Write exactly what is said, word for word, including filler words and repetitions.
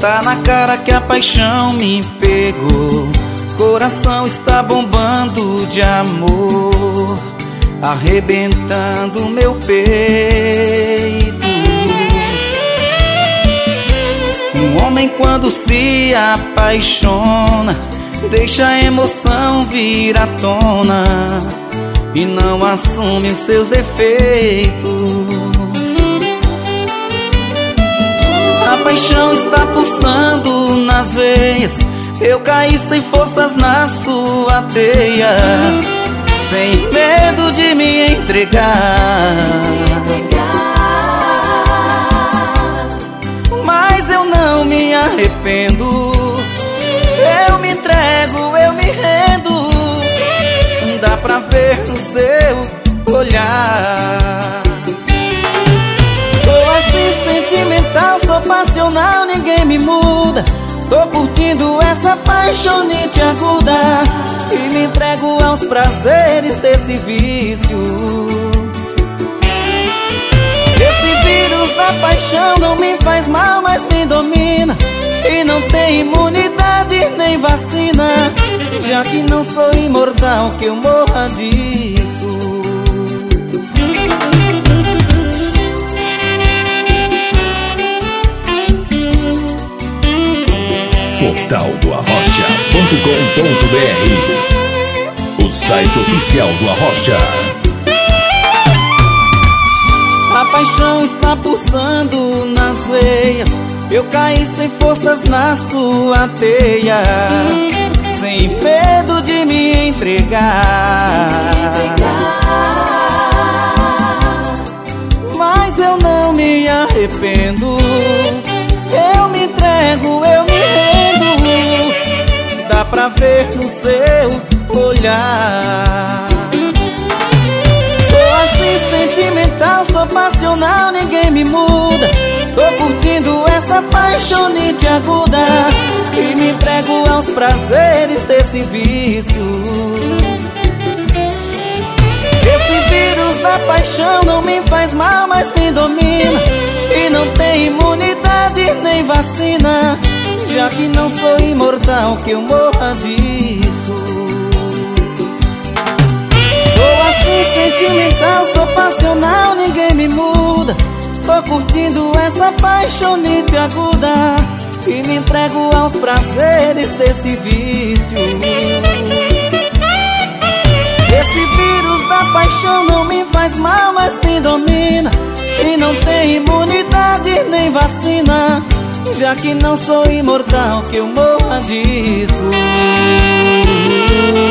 Tá na cara que a paixão me pegou. Coração está bombando de amor, arrebentando meu peito. Um homem quando se apaixona, deixa a emoção vir à tona e não assume os seus defeitos. A paixão está pulsando nas veias, eu caí sem forças na sua teia, sem medo de me entregar. Mas eu não me arrependo, eu me entrego, eu me rendo. Dá pra ver no seu olhar. Sou assim sentimental, sou passional, ninguém me muda. Tô curtindo essa paixonite aguda e me entrego aos prazeres desse vício. Esse vírus da paixão não me faz mal, mas me domina, e não tem imunidade nem vacina, já que não sou imortal, que eu morra disso. Portal do Arrocha ponto com ponto br, o site oficial do Arrocha. A paixão está pulsando nas veias, eu caí sem forças na sua teia, sem medo de me entregar. Mas eu não me arrependo, eu me entrego, eu me rendo. Dá pra ver no seu olhar. Sou assim sentimental, sou passional, ninguém me muda. Tô curtindo essa paixonite aguda e me entrego aos prazeres desse vício. Esse vírus da paixão não me faz mal, mas me domina, e não tem imunidade nem vacina, já que não sou imortal, que eu morra disso. Sou assim sentimental, sou passional, ninguém me muda. Tô curtindo essa paixonite aguda e me entrego aos prazeres desse vício. Esse vírus da paixão não me faz mal, mas me domina, e não tem imunidade nem vacina, já que não sou imortal, que eu morra disso.